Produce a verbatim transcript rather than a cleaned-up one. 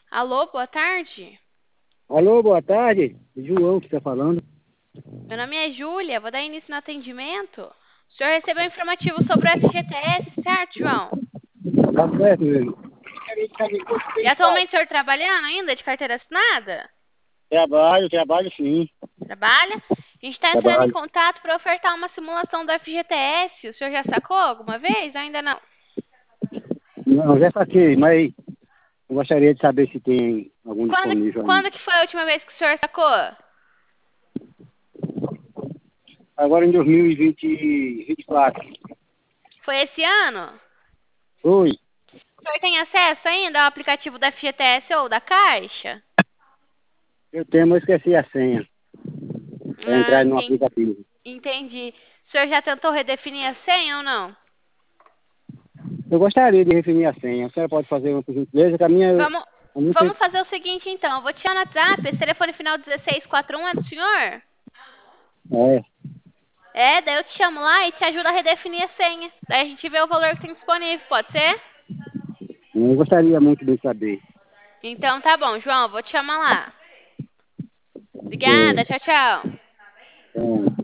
Alô, boa tarde. Alô, boa tarde. João que está falando. Meu nome é Júlia, vou dar início no atendimento. O senhor recebeu informativo sobre o F G T S, certo, João? Tá certo, meu. E atualmente o senhor trabalhando ainda de carteira assinada? Trabalho, trabalho sim. Trabalha? A gente está entrando em Trabalho. contato para ofertar uma simulação do F G T S. O senhor já sacou alguma vez ou ainda não? Não, já saquei, mas eu gostaria de saber se tem algum Quando, disponível aí. quando que foi a última vez que o senhor sacou? Agora em dois mil e vinte e quatro. Foi esse ano? Oi, O senhor tem acesso ainda ao aplicativo da F G T S ou da Caixa? eu tenho, mas esqueci a senha para Ah, entrar no entendi. aplicativo. Entendi. O senhor já tentou redefinir a senha ou não? Eu gostaria de definir a senha. A senhora pode fazer uma por gentileza, que a minha... Vamos, A minha... vamos fazer o seguinte então. Eu vou te chamar no WhatsApp. Esse telefone final dezesseis quarenta e um é do senhor? É, É, daí eu te chamo lá e te ajudo a redefinir a senha. Daí a gente vê o valor que tem disponível, pode ser? eu gostaria muito de saber. Então tá bom, João. Vou te chamar lá. É, Obrigada, tchau, tchau. é.